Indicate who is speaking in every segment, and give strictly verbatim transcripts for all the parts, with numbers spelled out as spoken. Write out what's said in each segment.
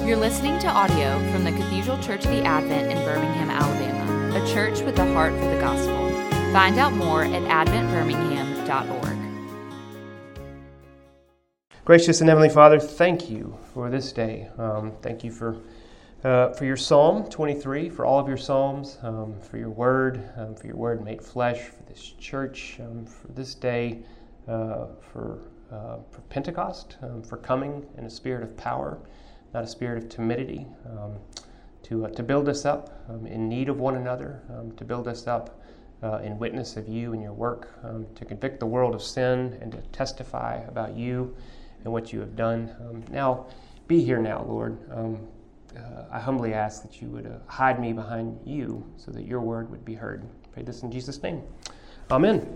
Speaker 1: You're listening to audio from the Cathedral Church of the Advent in Birmingham, Alabama, a church with a heart for the gospel. Find out more at advent birmingham dot org.
Speaker 2: Gracious and Heavenly Father, thank you for this day. Um, thank you for uh, for your Psalm twenty-three, for all of your Psalms, um, for your word, um, for your word made flesh, for this church, um, for this day, uh, for, uh, for Pentecost, um, for coming in a spirit of power, not a spirit of timidity, um, to uh, to build us up um, in need of one another, um, to build us up uh, in witness of you and your work, um, to convict the world of sin and to testify about you and what you have done. Um, now, be here now, Lord. Um, uh, I humbly ask that you would uh, hide me behind you so that your word would be heard. I pray this in Jesus' name. Amen.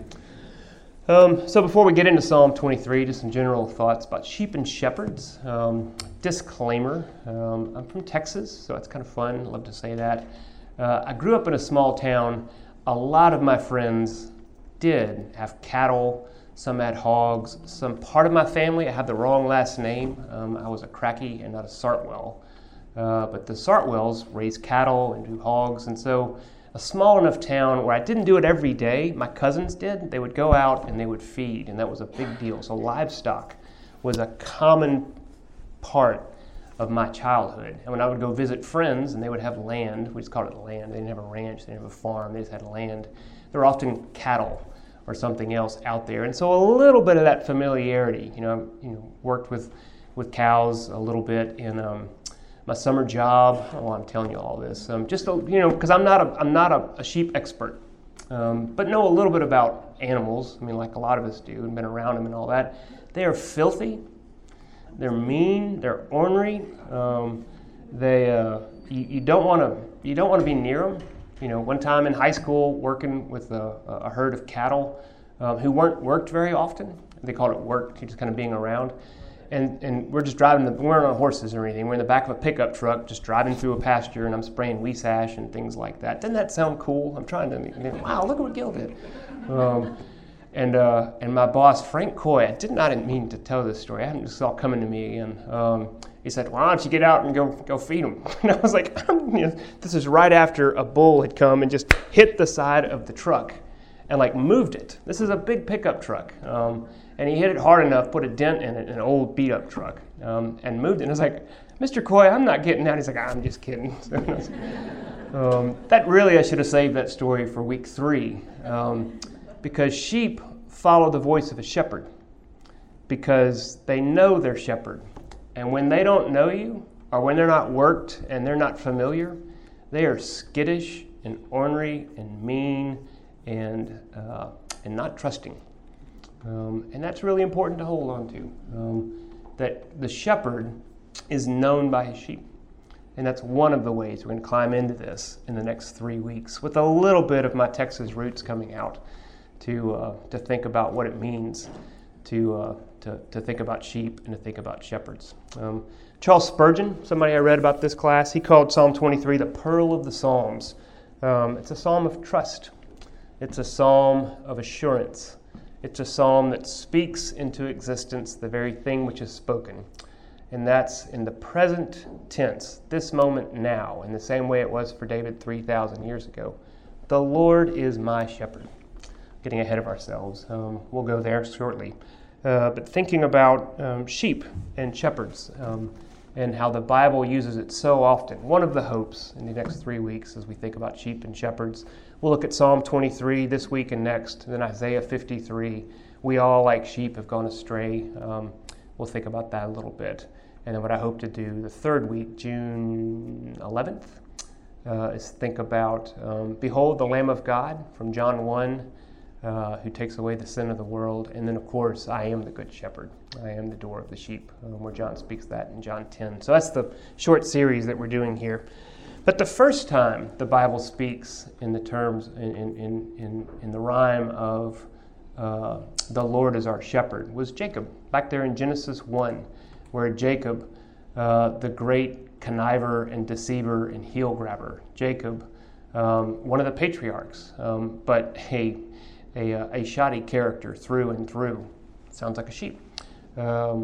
Speaker 2: Um, so before we get into Psalm twenty-three, just some general thoughts about sheep and shepherds. Um, disclaimer, um, I'm from Texas, so it's kind of fun. I love to say that. Uh, I grew up in a small town. A lot of my friends did have cattle. Some had hogs. Some part of my family, I had the wrong last name. Um, I was a Cracky and not a Sartwell. Uh, but the Sartwells raise cattle and do hogs, and so a small enough town where I didn't do it every day. My cousins did. They would go out and they would feed, and that was a big deal. So livestock was a common part of my childhood. And when I would go visit friends and they would have land, we just called it land. They didn't have a ranch, they didn't have a farm, they just had land. There were often cattle or something else out there. And so a little bit of that familiarity, you know, you know, worked with, with cows a little bit in um, my summer job. Oh, I'm telling you all this. Um, just, a, you know, because I'm not, a, I'm not a, a sheep expert, um, but know a little bit about animals. I mean, like a lot of us do, and been around them and all that. They are filthy. They're mean. They're ornery. Um, they, uh, you, you don't want to, you don't want to be near them. You know, one time in high school, working with a, a herd of cattle um, who weren't worked very often. They called it work, just kind of being around. And and we're just driving, the, we weren't on horses or anything. We're in the back of a pickup truck, just driving through a pasture, and I'm spraying Weesash and things like that. Doesn't that sound cool? I'm trying to, wow, look at what Gil did. Um, and uh, and my boss, Frank Coy, I did not mean to tell this story. I hadn't saw it coming to me again. Um, he said, why don't you get out and go go feed them? And I was like, you know, this is right after a bull had come and just hit the side of the truck and like moved it. This is a big pickup truck. Um, and he hit it hard enough, put a dent in it, an old beat-up truck, um, and moved it. And I was like, Mister Coy, I'm not getting out. He's like, I'm just kidding. um, that really, I should have saved that story for week three, um, because sheep follow the voice of a shepherd because they know their shepherd. And when they don't know you, or when they're not worked and they're not familiar, they are skittish and ornery and mean and uh, and not trusting. Um, and that's really important to hold on to, um, that the shepherd is known by his sheep. And that's one of the ways we're going to climb into this in the next three weeks, with a little bit of my Texas roots coming out to uh, to think about what it means to, uh, to to think about sheep and to think about shepherds. Um, Charles Spurgeon, somebody I read about this class, he called Psalm twenty-three the pearl of the Psalms. Um, it's a psalm of trust. It's a psalm of assurance. It's a psalm that speaks into existence the very thing which is spoken. And that's in the present tense, this moment now, in the same way it was for David three thousand years ago. The Lord is my shepherd. Getting ahead of ourselves. Um, we'll go there shortly. Uh, but thinking about um, sheep and shepherds um, and how the Bible uses it so often. One of the hopes in the next three weeks as we think about sheep and shepherds. We'll look at Psalm twenty-three this week and next, and then Isaiah fifty-three. We all, like sheep, have gone astray. Um, we'll think about that a little bit. And then what I hope to do the third week, June eleventh, uh, is think about, um, Behold the Lamb of God from John one, uh, who takes away the sin of the world. And then, of course, I am the good shepherd. I am the door of the sheep, um, where John speaks that in John ten. So that's the short series that we're doing here. But the first time the Bible speaks in the terms, in in in, in the rhyme of uh, the Lord is our shepherd was Jacob, back there in Genesis one, where Jacob, uh, the great conniver and deceiver and heel grabber, Jacob, um, one of the patriarchs, um, but a, a, a shoddy character through and through. Sounds like a sheep. Um,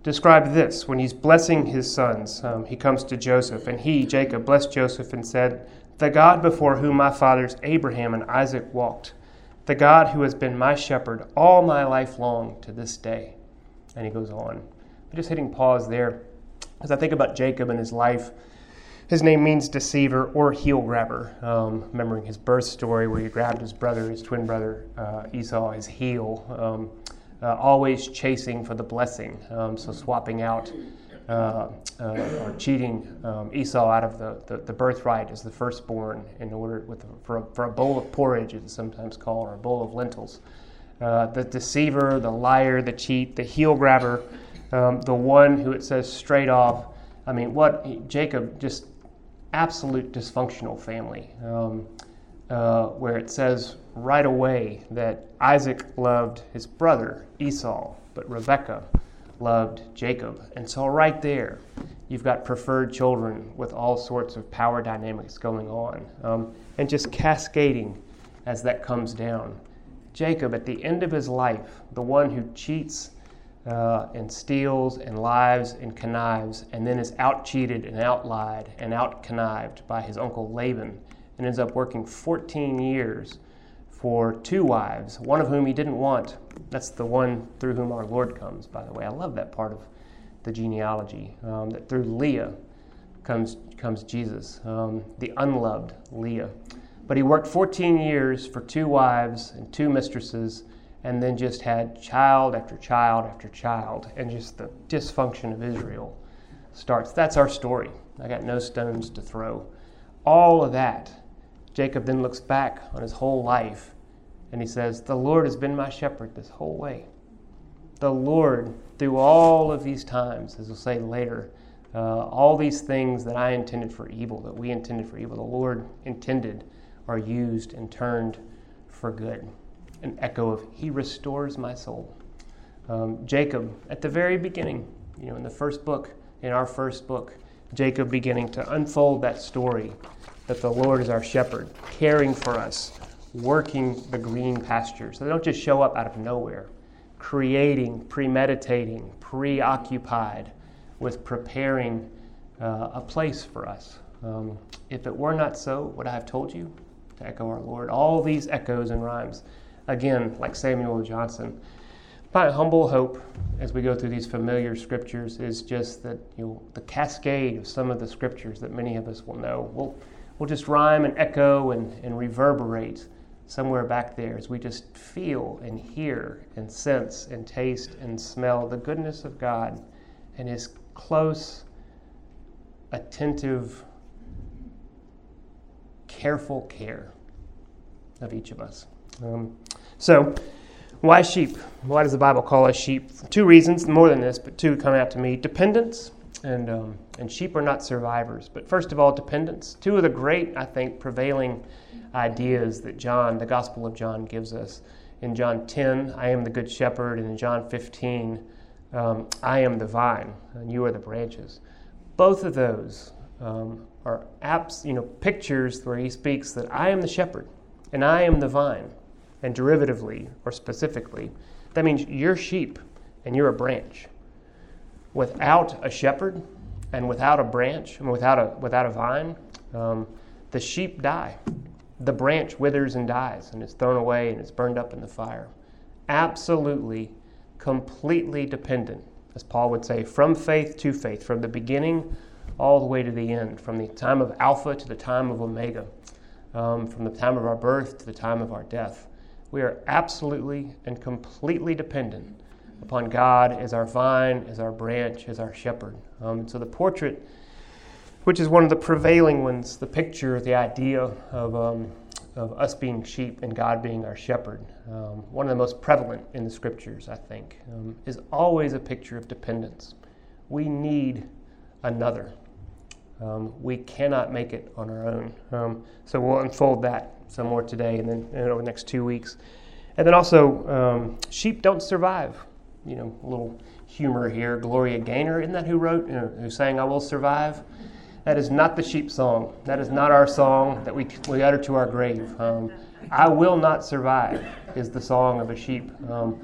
Speaker 2: described this. When he's blessing his sons, um, he comes to Joseph, and he, Jacob, blessed Joseph and said, "The God before whom my fathers Abraham and Isaac walked, the God who has been my shepherd all my life long to this day." And he goes on. I'm just hitting pause there. As I think about Jacob and his life, his name means deceiver or heel grabber. Um, remembering his birth story where he grabbed his brother, his twin brother uh, Esau, his heel, um, uh, always chasing for the blessing. Um, so swapping out uh, uh, or cheating um, Esau out of the, the, the birthright as the firstborn in order with for a, for a bowl of porridge, it's sometimes called, or a bowl of lentils. Uh, the deceiver, the liar, the cheat, the heel grabber, um, the one who it says straight off. I mean, what Jacob just. Absolute dysfunctional family, um, uh, where it says right away that Isaac loved his brother Esau, but Rebekah loved Jacob. And so right there, you've got preferred children with all sorts of power dynamics going on, um, and just cascading as that comes down. Jacob, at the end of his life, the one who cheats Uh, and steals and lies and connives, and then is out-cheated and out-lied and out-connived by his uncle Laban, and ends up working fourteen years for two wives, one of whom he didn't want. That's the one through whom our Lord comes, by the way. I love that part of the genealogy, um, that through Leah comes, comes Jesus, um, the unloved Leah. But he worked fourteen years for two wives and two mistresses, and then just had child after child after child, and just the dysfunction of Israel starts. That's our story. I got no stones to throw. All of that, Jacob then looks back on his whole life, and he says, "The Lord has been my shepherd this whole way." The Lord, through all of these times, as we'll say later, uh, all these things that I intended for evil, that we intended for evil, the Lord intended are used and turned for good. An echo of, he restores my soul. Um, Jacob, at the very beginning, you know, in the first book, in our first book, Jacob beginning to unfold that story that the Lord is our shepherd, caring for us, working the green pastures. They don't just show up out of nowhere, creating, premeditating, preoccupied with preparing uh, a place for us. Um, if it were not so, would I have told you? To echo our Lord. All these echoes and rhymes. Again, like Samuel Johnson, my humble hope as we go through these familiar scriptures is just that, you know, the cascade of some of the scriptures that many of us will know will will just rhyme and echo and, and reverberate somewhere back there as we just feel and hear and sense and taste and smell the goodness of God and his close, attentive, careful care of each of us. Um, so, why sheep? Why does the Bible call us sheep? For two reasons, more than this, but two come out to me. Dependence, and um, and sheep are not survivors. But first of all, dependence. Two of the great, I think, prevailing ideas that John, the Gospel of John, gives us. In John ten, I am the good shepherd, and in John fifteen, um, I am the vine, and you are the branches. Both of those um, are apps, you know, pictures where he speaks that I am the shepherd, and I am the vine. And derivatively, or specifically, that means you're sheep and you're a branch. Without a shepherd and without a branch and without a without a vine, um, the sheep die. The branch withers and dies and is thrown away and is burned up in the fire. Absolutely, completely dependent, as Paul would say, from faith to faith, from the beginning all the way to the end, from the time of Alpha to the time of Omega, um, from the time of our birth to the time of our death. We are absolutely and completely dependent upon God as our vine, as our branch, as our shepherd. Um, so the portrait, which is one of the prevailing ones, the picture, the idea of um, of us being sheep and God being our shepherd, um, one of the most prevalent in the scriptures, I think, um, is always a picture of dependence. We need another. Um, we cannot make it on our own. Um, so we'll unfold that some more today and then and over the next two weeks. And then also, um, sheep don't survive. You know, a little humor here. Gloria Gaynor, isn't that who wrote, you know, who sang I Will Survive? That is not the sheep song. That is not our song that we we utter to our grave. Um, I Will Not Survive is the song of a sheep. Um,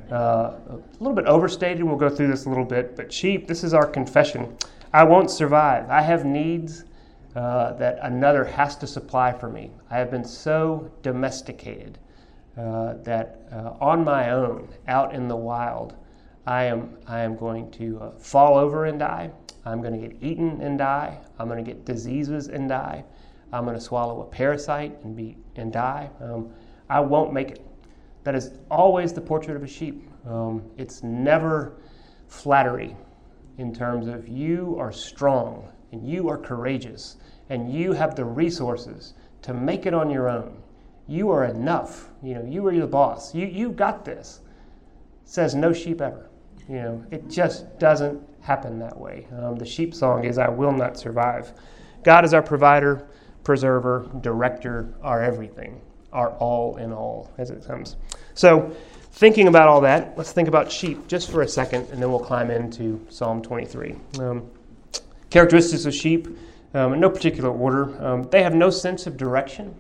Speaker 2: uh, a little bit overstated. We'll go through this a little bit, but sheep, this is our confession. I won't survive. I have needs uh, that another has to supply for me. I have been so domesticated uh, that uh, on my own, out in the wild, I am I am going to uh, fall over and die. I'm going to get eaten and die. I'm going to get diseases and die. I'm going to swallow a parasite and be and die. Um, I won't make it. That is always the portrait of a sheep. Um, it's never flattery in terms of you are strong and you are courageous and you have the resources to make it on your own. You are enough. You know, you are the boss. You you got this. Says no sheep ever. You know, it just doesn't happen that way. Um, the sheep song is, I will not survive. God is our provider, preserver, director, our everything, our all in all, as it comes. So, thinking about all that, let's think about sheep just for a second, and then we'll climb into Psalm twenty-three. Um, characteristics of sheep, um, in no particular order. Um, they have no sense of direction.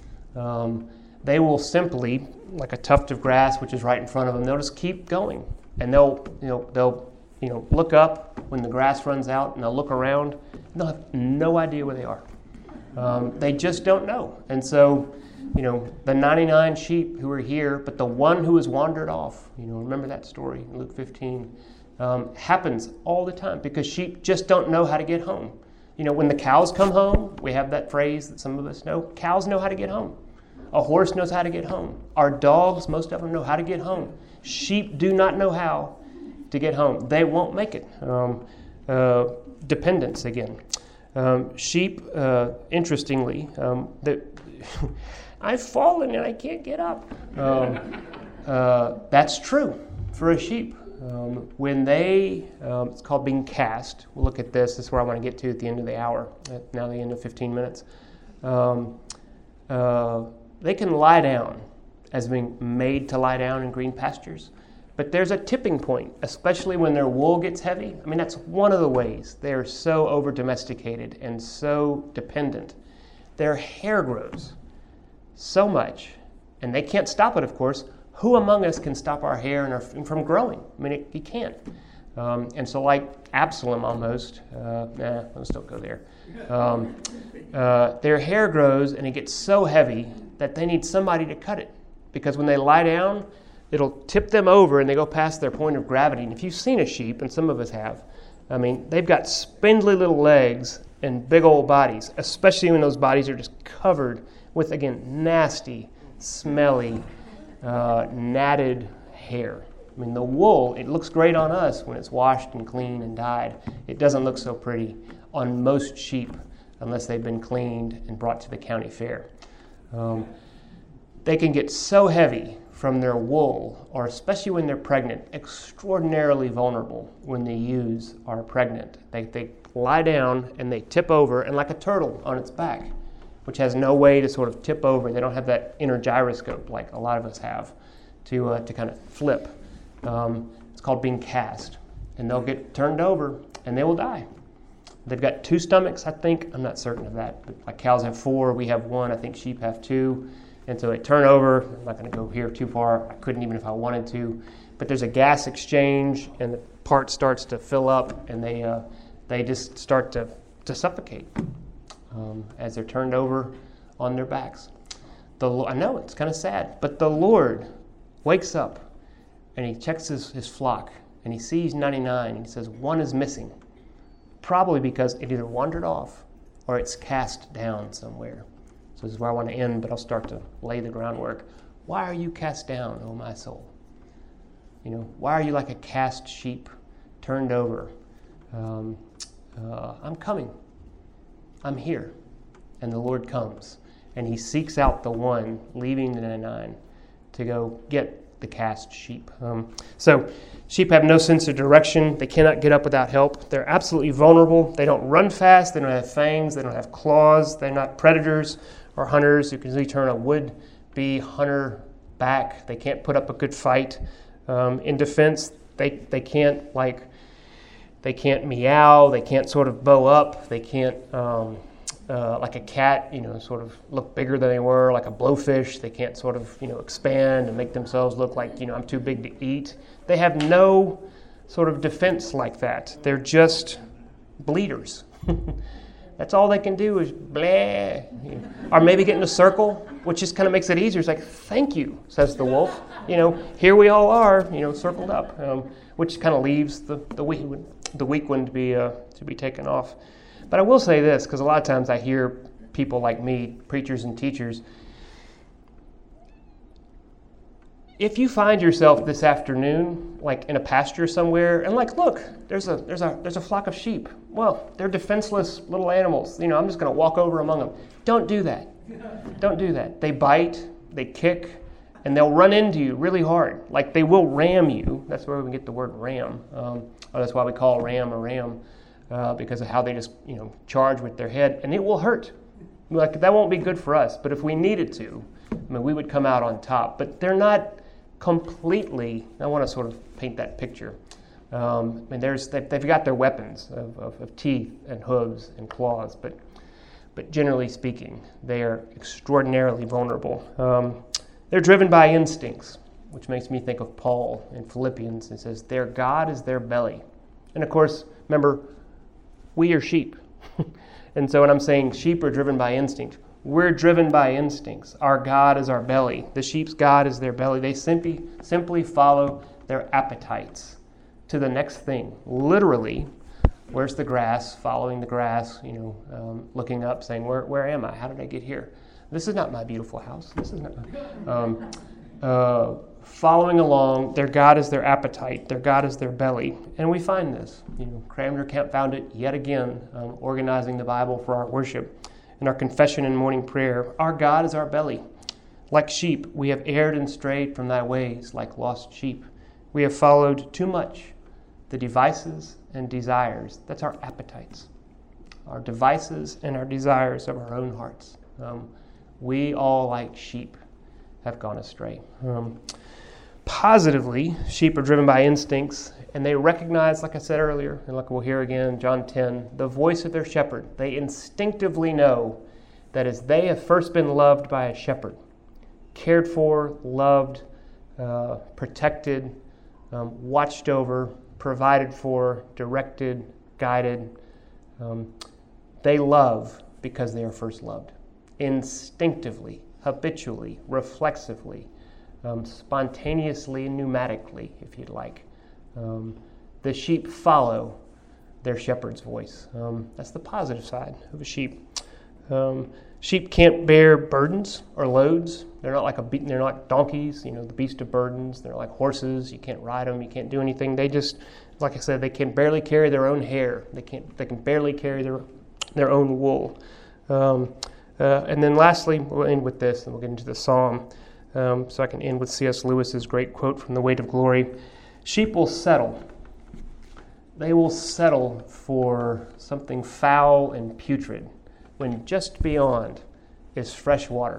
Speaker 2: Um, they will simply, like a tuft of grass which is right in front of them, they'll just keep going. And they'll, you know, they'll, you know, look up when the grass runs out, and they'll look around, and they'll have no idea where they are. Um, they just don't know. And so, you know, the ninety-nine sheep who are here, but the one who has wandered off, you know, remember that story in Luke fifteen, um, happens all the time because sheep just don't know how to get home. You know, when the cows come home, we have that phrase that some of us know, cows know how to get home. A horse knows how to get home. Our dogs, most of them know how to get home. Sheep do not know how to get home. They won't make it. Um, uh, dependence again. Um, sheep, uh, interestingly, um, the, I've fallen and I can't get up. Um, uh, that's true for a sheep. Um, when they, um, it's called being cast. We'll look at this. This is where I want to get to at the end of the hour, at now the end of fifteen minutes. Um, uh, they can lie down as being made to lie down in green pastures. But there's a tipping point, especially when their wool gets heavy. I mean, that's one of the ways they are so over-domesticated and so dependent. Their hair grows so much, and they can't stop it, of course. Who among us can stop our hair and our, from growing? I mean, it, you can't. Um, and so like Absalom almost, uh, nah, let's don't go there. Um, uh, their hair grows, and it gets so heavy that they need somebody to cut it. Because when they lie down, it'll tip them over and they go past their point of gravity. And if you've seen a sheep, and some of us have, I mean, they've got spindly little legs and big old bodies, especially when those bodies are just covered with, again, nasty, smelly, uh, natted hair. I mean, the wool, it looks great on us when it's washed and clean and dyed. It doesn't look so pretty on most sheep unless they've been cleaned and brought to the county fair. Um, they can get so heavy from their wool, or especially when they're pregnant, extraordinarily vulnerable when the ewes are pregnant. They, they lie down and they tip over, and like a turtle on its back, which has no way to sort of tip over. They don't have that inner gyroscope like a lot of us have to uh, to kind of flip. Um, it's called being cast. And they'll get turned over and they will die. They've got two stomachs, I think. I'm not certain of that. But like cows have four, we have one. I think sheep have two. And so they turn over. I'm not going to go here too far. I couldn't even if I wanted to. But there's a gas exchange, and the part starts to fill up, and they uh, they just start to, to suffocate um, as they're turned over on their backs. The I know, it's kind of sad. But the Lord wakes up, and he checks his, his flock, and he sees ninety-nine, and he says, one is missing. Probably because it either wandered off or it's cast down somewhere. So this is where I want to end, but I'll start to lay the groundwork. Why are you cast down, O my soul? You know, why are you like a cast sheep turned over? Um, uh, I'm coming. I'm here. And the Lord comes. And he seeks out the one, leaving the ninety-nine, to go get the cast sheep. Um, so sheep have no sense of direction. They cannot get up without help. They're absolutely vulnerable. They don't run fast. They don't have fangs. They don't have claws. They're not predators or hunters who can easily turn a would-be hunter back. They can't put up a good fight. Um, in defense, they they can't like they can't meow. They can't sort of bow up. They can't um, uh, like a cat, you know, sort of look bigger than they were, like a blowfish. They can't sort of, you know, expand and make themselves look like, you know, I'm too big to eat. They have no sort of defense like that. They're just bleeders. That's all they can do is blah. Or maybe get in a circle, which just kind of makes it easier. It's like, thank you, says the wolf. You know, here we all are, you know, circled up, um, which kind of leaves the, the, weak, the weak one to be, uh, to be taken off. But I will say this, because a lot of times I hear people like me, preachers and teachers, if you find yourself this afternoon, like in a pasture somewhere, and like, look, there's a there's a there's a flock of sheep. Well, they're defenseless little animals. You know, I'm just going to walk over among them. Don't do that. Don't do that. They bite, they kick, and they'll run into you really hard. Like they will ram you. That's where we get the word ram. Um, or that's why we call a ram a ram, uh, because of how they just you know charge with their head, and it will hurt. Like that won't be good for us. But if we needed to, I mean, we would come out on top. But they're not completely, I want to sort of paint that picture. Um, I mean, there's they've, they've got their weapons of, of, of teeth and hooves and claws, but but generally speaking, they are extraordinarily vulnerable. Um, they're driven by instincts, which makes me think of Paul in Philippians. It says, their God is their belly. And of course, remember, we are sheep. And so when I'm saying sheep are driven by instinct, we're driven by instincts. Our God is our belly. The sheep's God is their belly. They simply simply follow their appetites to the next thing. Literally, where's the grass? Following the grass, you know, um, looking up, saying, where where am I? How did I get here? This is not my beautiful house. This is not. Um, uh, following along, their God is their appetite. Their God is their belly. And we find this. You know, Cranmer Camp found it yet again, um, organizing the Bible for our worship. In our confession and morning prayer, our God is our belly. Like sheep, we have erred and strayed from thy ways, like lost sheep. We have followed too much the devices and desires. That's our appetites. Our devices and our desires of our own hearts. Um, we all, like sheep, have gone astray. Um, positively, sheep are driven by instincts, and they recognize, like I said earlier, and like we'll hear again, John ten, the voice of their shepherd. They instinctively know that as they have first been loved by a shepherd, cared for, loved, uh, protected, um, watched over, provided for, directed, guided, um, they love because they are first loved. Instinctively, habitually, reflexively, um, spontaneously, pneumatically, if you'd like. Um, the sheep follow their shepherd's voice. Um, that's the positive side of a sheep. Um, sheep can't bear burdens or loads. They're not like a be- they're not donkeys, you know, the beast of burdens. They're like horses. You can't ride them. You can't do anything. They just, like I said, they can barely carry their own hair. They can't. They can barely carry their their own wool. Um, uh, and then lastly, we'll end with this, and we'll get into the psalm. Um, so I can end with C S Lewis's great quote from The Weight of Glory. Sheep will settle. They will settle for something foul and putrid when just beyond is fresh water.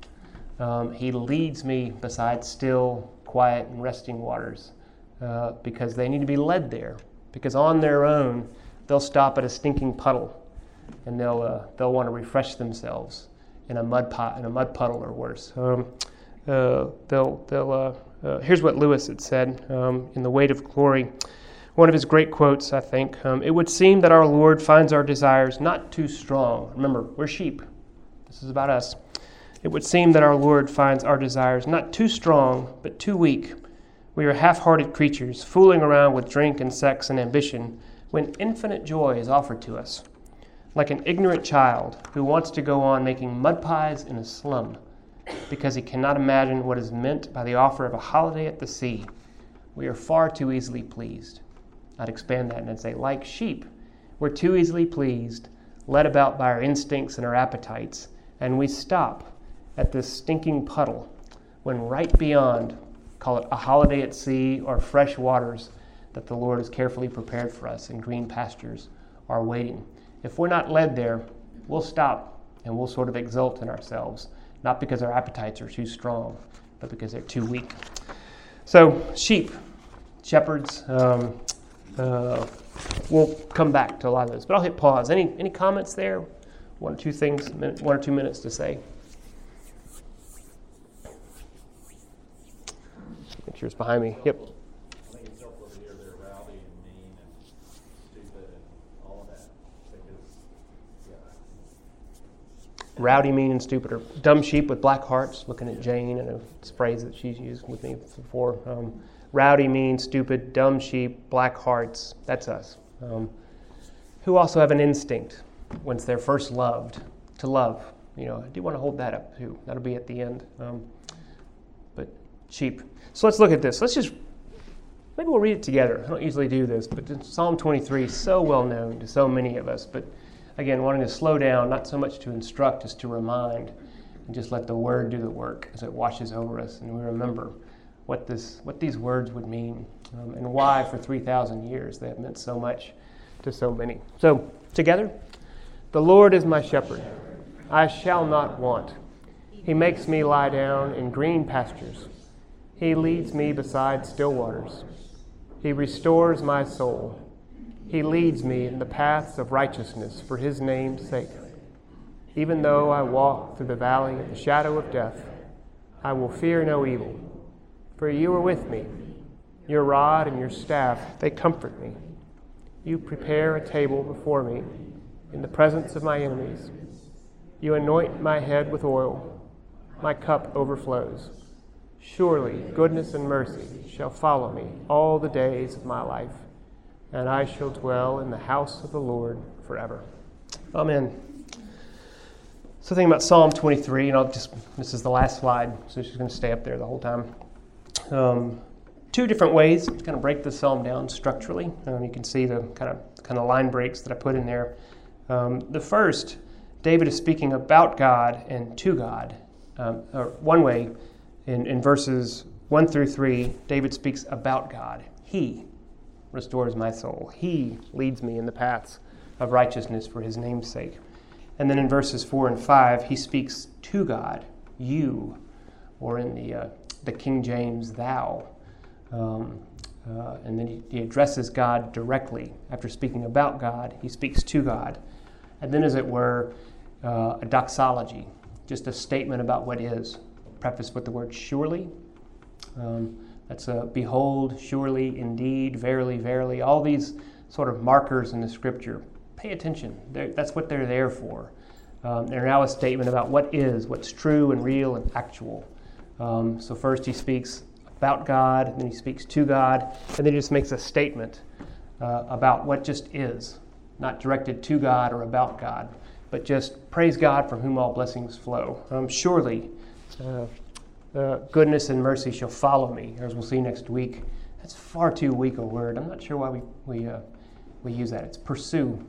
Speaker 2: Um, he leads me beside still, quiet, and resting waters uh, because they need to be led there. Because on their own, they'll stop at a stinking puddle and they'll uh, they'll want to refresh themselves in a mud pot, in a mud puddle or worse. Um, uh, they'll they'll. Uh, Uh, here's what Lewis had said um, in The Weight of Glory. One of his great quotes, I think. Um, it would seem that our Lord finds our desires not too strong. Remember, we're sheep. This is about us. It would seem that our Lord finds our desires not too strong, but too weak. We are half-hearted creatures, fooling around with drink and sex and ambition, when infinite joy is offered to us. Like an ignorant child who wants to go on making mud pies in a slum, because he cannot imagine what is meant by the offer of a holiday at the sea. We are far too easily pleased. I'd expand that and say, like sheep, we're too easily pleased, led about by our instincts and our appetites, and we stop at this stinking puddle when right beyond, call it a holiday at sea or fresh waters that the Lord has carefully prepared for us in green pastures, are waiting. If we're not led there, we'll stop and we'll sort of exult in ourselves. Not because our appetites are too strong, but because they're too weak. So, sheep, shepherds, um, uh, we'll come back to a lot of those. But I'll hit pause. Any any comments there? one or two things, one or two minutes to say. Make sure it's behind me. Yep.
Speaker 3: I think it's over here, they're rowdy and mean and stupid and all of that. Because, yeah.
Speaker 2: Rowdy, mean, and stupid, or dumb sheep with black hearts. Looking at Jane and a phrase that she's used with me before. Um, rowdy, mean, stupid, dumb sheep, black hearts. That's us. Um, who also have an instinct once they're first loved to love. You know, I do want to hold that up too. That'll be at the end. Um, but sheep. So let's look at this. Let's just, maybe we'll read it together. I don't usually do this, but Psalm twenty-three is so well known to so many of us. But again, wanting to slow down, not so much to instruct as to remind, and just let the word do the work as it washes over us, and we remember what this, what these words would mean, um, and why for three thousand years they have meant so much to so many. So, together, the Lord is my shepherd. I shall not want. He makes me lie down in green pastures. He leads me beside still waters. He restores my soul. He leads me in the paths of righteousness for his name's sake. Even though I walk through the valley of the shadow of death, I will fear no evil, for you are with me. Your rod and your staff, they comfort me. You prepare a table before me in the presence of my enemies. You anoint my head with oil. My cup overflows. Surely goodness and mercy shall follow me all the days of my life, and I shall dwell in the house of the Lord forever. Amen. So thinking about Psalm twenty-three, and I'll just, this is the last slide, so she's going to stay up there the whole time. Um, two different ways to kind of break this psalm down structurally. Um, you can see the kind of kind of line breaks that I put in there. Um, the first, David is speaking about God and to God. Um, or one way, in, in verses one through three, David speaks about God. He restores my soul. He leads me in the paths of righteousness for his name's sake. And then in verses four and five, he speaks to God, you, or in the uh, the King James, thou. Um, uh, and then he, he addresses God directly. After speaking about God, he speaks to God. And then, as it were, uh, a doxology, just a statement about what is, prefaced with the word surely. Um, that's a behold, surely, indeed, verily, verily, all these sort of markers in the scripture. Pay attention. They're, that's what they're there for. Um, they're now a statement about what is, what's true and real and actual. Um, so first he speaks about God, then he speaks to God, and then he just makes a statement uh, about what just is, not directed to God or about God, but just praise God from whom all blessings flow. Um, surely uh, uh, goodness and mercy shall follow me, as we'll see next week. That's far too weak a word. I'm not sure why we we uh, we use that. It's pursue,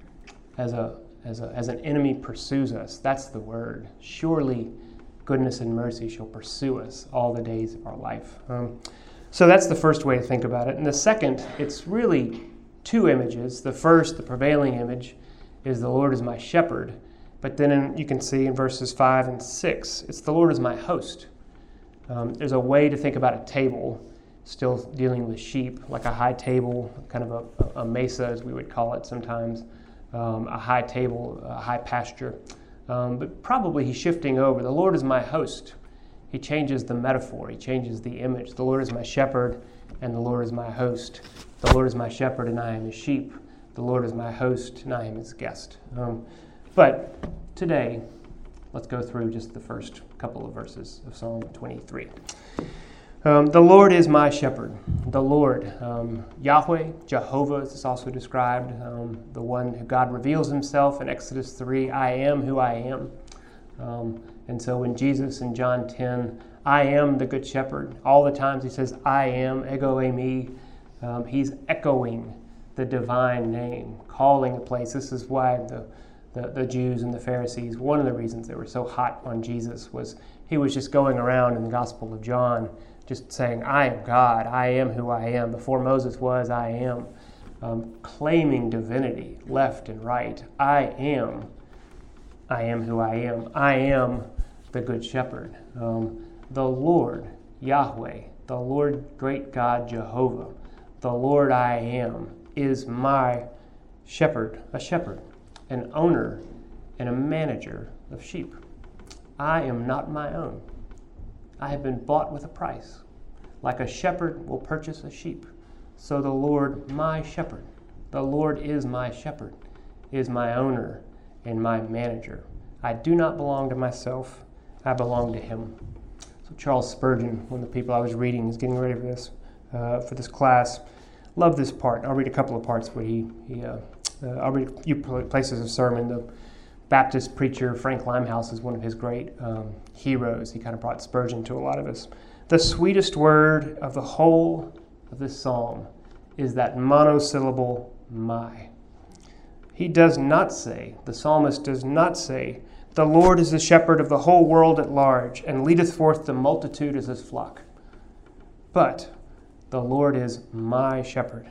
Speaker 2: as a as a as an enemy pursues us. That's the word. Surely goodness and mercy shall pursue us all the days of our life. Um, so that's the first way to think about it. And the second, it's really two images. The first, the prevailing image, is the Lord is my shepherd. But then in, you can see in verses five and six, it's the Lord is my host. Um, there's a way to think about a table, still dealing with sheep, like a high table, kind of a, a mesa as we would call it sometimes, um, a high table, a high pasture. Um, but probably he's shifting over. The Lord is my host. He changes the metaphor. He changes the image. The Lord is my shepherd, and the Lord is my host. The Lord is my shepherd, and I am his sheep. The Lord is my host, and I am his guest. Um, but today, let's go through just the first couple of verses of Psalm twenty-three. Um, the Lord is my shepherd. The Lord, um, Yahweh, Jehovah, as it's also described, um, the one who God reveals himself in Exodus three, I am who I am. Um, and so when Jesus in John ten, I am the good shepherd, all the times he says, I am, ego eimi, um, he's echoing the divine name, calling a place. This is why the, the, the Jews and the Pharisees, one of the reasons they were so hot on Jesus was he was just going around in the Gospel of John just saying, I am God, I am who I am. Before Moses was, I am. Um, claiming divinity left and right. I am, I am who I am. I am the Good Shepherd. Um, the Lord, Yahweh, the Lord great God, Jehovah, the Lord I am, is my shepherd, a shepherd, an owner and a manager of sheep. I am not my own. I have been bought with a price. Like a shepherd will purchase a sheep, so the Lord, my shepherd, the Lord is my shepherd, is my owner and my manager. I do not belong to myself. I belong to him. So Charles Spurgeon, one of the people I was reading, is getting ready for this uh, for this class. Love this part. I'll read a couple of parts where he, he uh, uh, I'll read a few places of sermon. The Baptist preacher Frank Limehouse is one of his great um, heroes. He kind of brought Spurgeon to a lot of us. The sweetest word of the whole of this psalm is that monosyllable, my. He does not say, the psalmist does not say, the Lord is the shepherd of the whole world at large, and leadeth forth the multitude as his flock. But the Lord is my shepherd.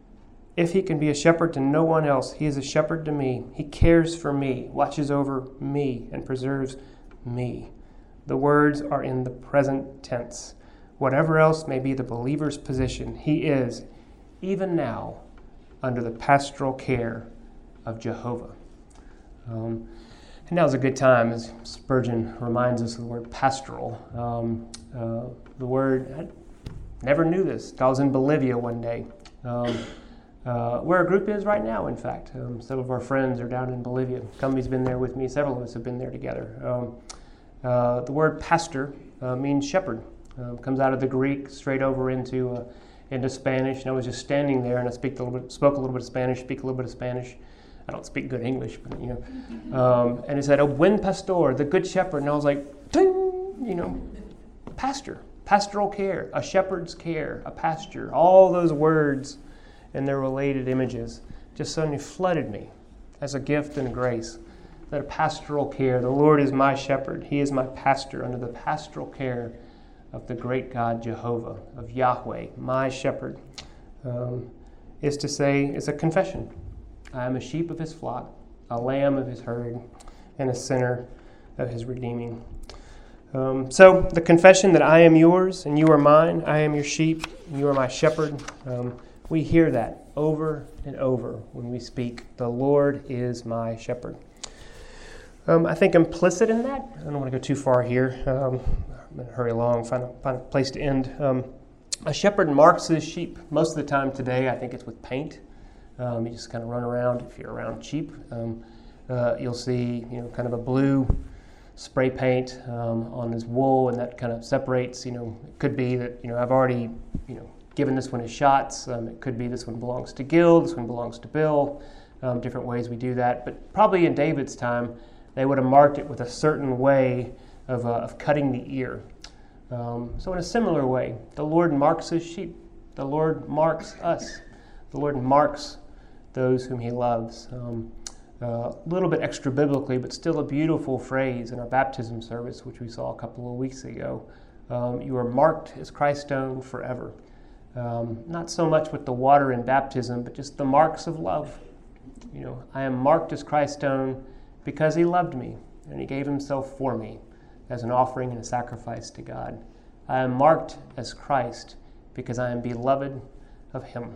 Speaker 2: If he can be a shepherd to no one else, he is a shepherd to me. He cares for me, watches over me, and preserves me. The words are in the present tense. Whatever else may be the believer's position, he is, even now, under the pastoral care of Jehovah. Um, and now's a good time, as Spurgeon reminds us of the word pastoral. Um, uh, the word, I never knew this. I was in Bolivia one day. Um, Uh, where our group is right now, in fact. Um, some of our friends are down in Bolivia. Company's been there with me. Several of us have been there together. Um, uh, the word pastor uh, means shepherd. Uh, comes out of the Greek straight over into uh, into Spanish. And I was just standing there, and I speak a little bit, spoke a little bit of Spanish, speak a little bit of Spanish. I don't speak good English, but you know. Um, and it said, "A buen pastor, the good shepherd." And I was like, ding, you know, pastor, pastoral care, a shepherd's care, a pasture. All those words and their related images just suddenly flooded me as a gift and a grace. That a pastoral care, the Lord is my shepherd. He is my pastor under the pastoral care of the great God Jehovah, of Yahweh, my shepherd, um, is to say, it's a confession. I am a sheep of his flock, a lamb of his herd, and a sinner of his redeeming. Um, so the confession that I am yours and you are mine, I am your sheep, you are my shepherd, um, we hear that over and over when we speak, the Lord is my shepherd. Um, I think implicit in that, I don't want to go too far here, um, I'm going to hurry along, find a, find a place to end. Um, a shepherd marks his sheep. Most of the time today, I think it's with paint. Um, you just kind of run around, if you're around sheep, um, uh, you'll see you know, kind of a blue spray paint um, on his wool, and that kind of separates, you know, it could be that, you know, I've already, you know, given this one his shots. Um, it could be this one belongs to Gil, this one belongs to Bill. Um, different ways we do that. But probably in David's time, they would have marked it with a certain way of, uh, of cutting the ear. Um, so in a similar way, the Lord marks his sheep. The Lord marks us. The Lord marks those whom he loves. Um, uh, a little bit extra biblically, but still a beautiful phrase in our baptism service, which we saw a couple of weeks ago. Um, you are marked as Christ's own forever. Um, not so much with the water in baptism, but just the marks of love. You know, I am marked as Christ's own because he loved me and he gave himself for me as an offering and a sacrifice to God. I am marked as Christ because I am beloved of him.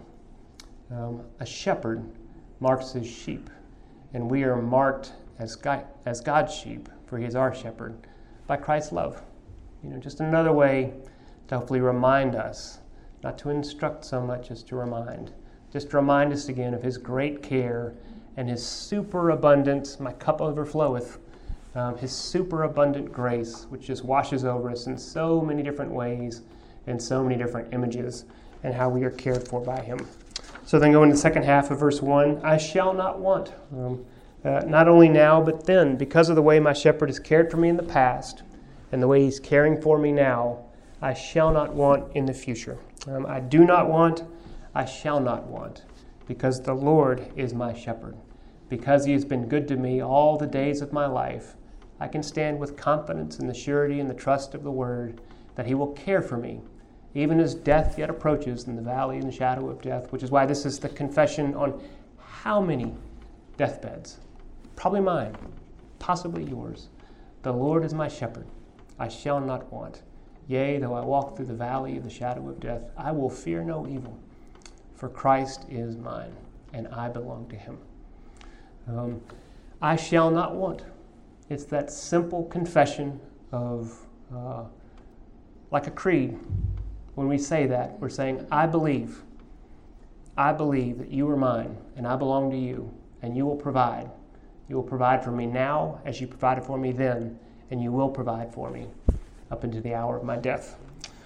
Speaker 2: Um, a shepherd marks his sheep, and we are marked as God, as God's sheep, for he is our shepherd, by Christ's love. You know, just another way to hopefully remind us, not to instruct so much as to remind, just to remind us again of his great care and his superabundant, my cup overfloweth, um, his superabundant grace, which just washes over us in so many different ways and so many different images, and how we are cared for by him. So then go into the second half of verse one, I shall not want, um, uh, not only now but then, because of the way my shepherd has cared for me in the past and the way he's caring for me now, I shall not want in the future. Um, I do not want, I shall not want, because the Lord is my shepherd. Because he has been good to me all the days of my life, I can stand with confidence in the surety and the trust of the word that he will care for me, even as death yet approaches in the valley and the shadow of death, which is why this is the confession on how many deathbeds? Probably mine, possibly yours. The Lord is my shepherd. I shall not want. Yea, though I walk through the valley of the shadow of death, I will fear no evil, for Christ is mine, and I belong to him. Um, I shall not want. It's that simple confession of, uh, like a creed. When we say that, we're saying, I believe. I believe that you are mine, and I belong to you, and you will provide. You will provide for me now as you provided for me then, and you will provide for me up into the hour of my death.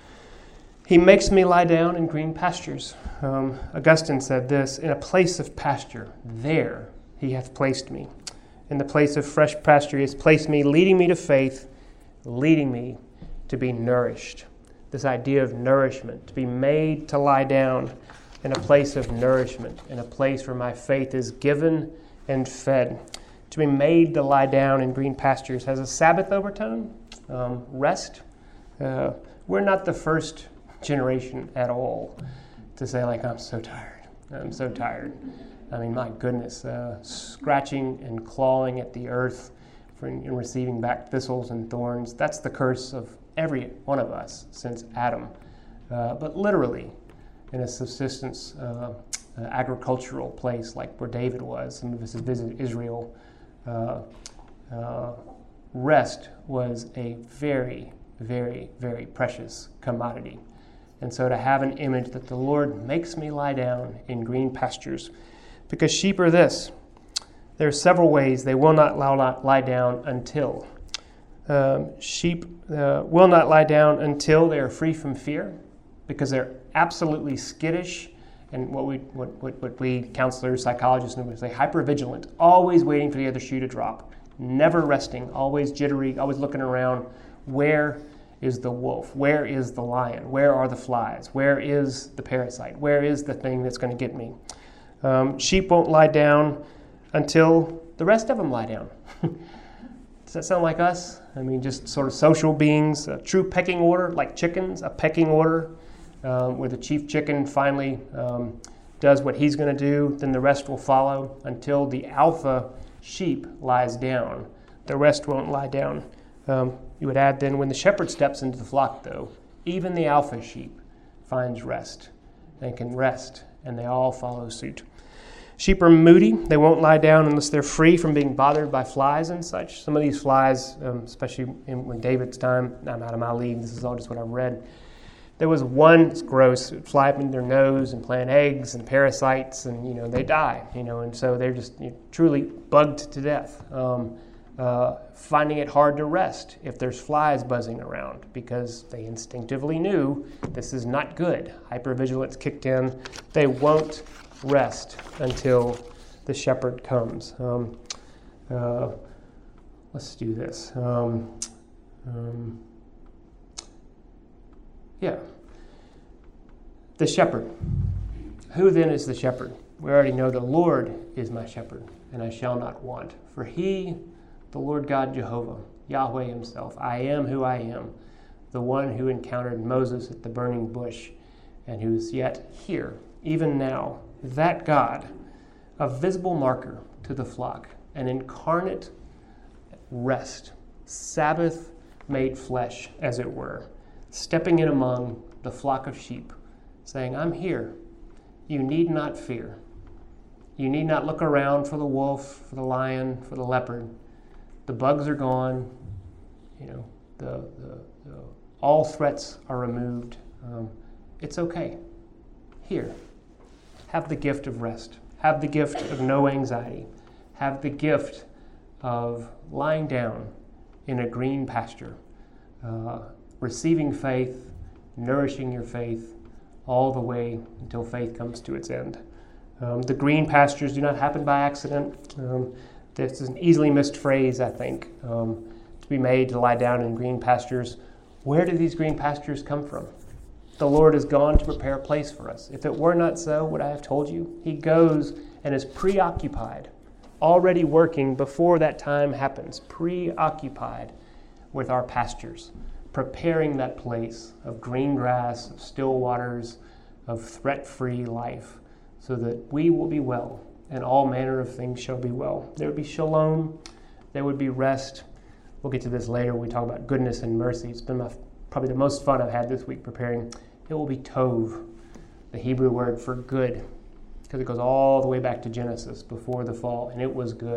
Speaker 2: He makes me lie down in green pastures. Um, Augustine said this, in a place of pasture, there he hath placed me. In the place of fresh pasture he has placed me, leading me to faith, leading me to be nourished. This idea of nourishment, to be made to lie down in a place of nourishment, in a place where my faith is given and fed. To be made to lie down in green pastures has a Sabbath overtone, um, rest. Uh, we're not the first generation at all to say, like, I'm so tired. I'm so tired. I mean, my goodness, uh, scratching and clawing at the earth for, and receiving back thistles and thorns. That's the curse of every one of us since Adam. Uh, but literally, in a subsistence uh, uh, agricultural place like where David was, some of us have visited Israel, uh, uh, rest was a very, very, very precious commodity. And so to have an image that the Lord makes me lie down in green pastures, because sheep are this. There are several ways they will not lie down until. Um, sheep uh, will not lie down until they are free from fear, because they're absolutely skittish and what we what, what, what we counselors, psychologists, would say hypervigilant, always waiting for the other shoe to drop, never resting, always jittery, always looking around. Where is the wolf? Where is the lion? Where are the flies? Where is the parasite? Where is the thing that's going to get me? Um, sheep won't lie down until the rest of them lie down. Does that sound like us? I mean, just sort of social beings, a true pecking order, like chickens, a pecking order, um, where the chief chicken finally um, does what he's going to do, then the rest will follow until the alpha sheep lies down. The rest won't lie down. Um, you would add then, when the shepherd steps into the flock, though, even the alpha sheep finds rest and can rest, and they all follow suit. Sheep are moody. They won't lie down unless they're free from being bothered by flies and such. Some of these flies, um, especially in, in David's time, I'm out of my league, this is all just what I've read. There was one, it's gross, it would fly up in their nose and plant eggs and parasites, and, you know, they die, you know, and so they're just you know, truly bugged to death. Um, uh, finding it hard to rest if there's flies buzzing around, because they instinctively knew this is not good. Hypervigilance kicked in. They won't rest until the shepherd comes. Um, uh, let's do this. Um, um, yeah. The shepherd. Who then is the shepherd? We already know the Lord is my shepherd, and I shall not want. For he, the Lord God Jehovah, Yahweh himself, I am who I am, the one who encountered Moses at the burning bush, and who is yet here, even now, that God, a visible marker to the flock, an incarnate rest, Sabbath made flesh, as it were, stepping in among the flock of sheep, saying, I'm here. You need not fear. You need not look around for the wolf, for the lion, for the leopard. The bugs are gone. You know, the, the, the all threats are removed. Um, it's okay. Here. Have the gift of rest. Have the gift of no anxiety. Have the gift of lying down in a green pasture, uh, receiving faith, nourishing your faith all the way until faith comes to its end. Um, the green pastures do not happen by accident. Um, this is an easily missed phrase, I think, um, to be made to lie down in green pastures. Where do these green pastures come from? The Lord has gone to prepare a place for us. If it were not so, would I have told you? He goes and is preoccupied, already working before that time happens, preoccupied with our pastures, preparing that place of green grass, of still waters, of threat-free life, so that we will be well, and all manner of things shall be well. There would be shalom, there would be rest. We'll get to this later when we talk about goodness and mercy. It's been my, probably the most fun I've had this week preparing. It will be tov, the Hebrew word for good, because it goes all the way back to Genesis before the fall, and it was good.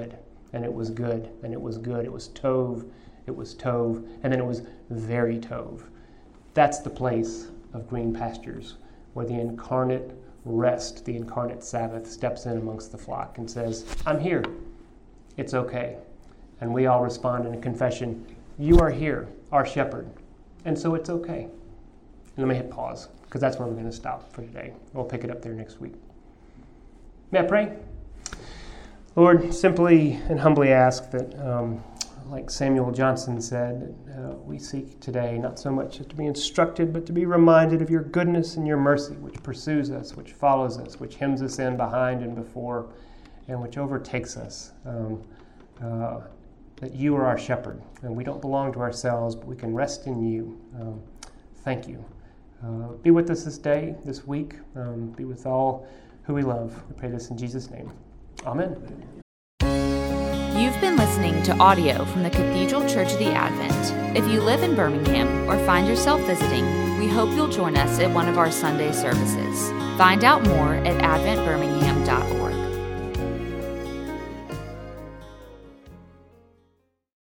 Speaker 2: and it was good, and it was good. It was tov, it was tov, and then it was very tov. That's the place of green pastures, where the incarnate rest, the incarnate Sabbath, steps in amongst the flock and says, I'm here. It's okay. And we all respond in a confession, you are here, our shepherd, and so it's okay. And let me hit pause, because that's where we're going to stop for today. We'll pick it up there next week. May I pray? Lord, simply and humbly ask that, um, like Samuel Johnson said, uh, we seek today not so much to be instructed, but to be reminded of your goodness and your mercy, which pursues us, which follows us, which hems us in behind and before, and which overtakes us. Um, uh, that you are our shepherd, and we don't belong to ourselves, but we can rest in you. Um, thank you. Uh, be with us this day, this week. Um, be with all who we love. We pray this in Jesus' name. Amen.
Speaker 1: You've been listening to audio from the Cathedral Church of the Advent. If you live in Birmingham or find yourself visiting, we hope you'll join us at one of our Sunday services. Find out more at advent birmingham dot org.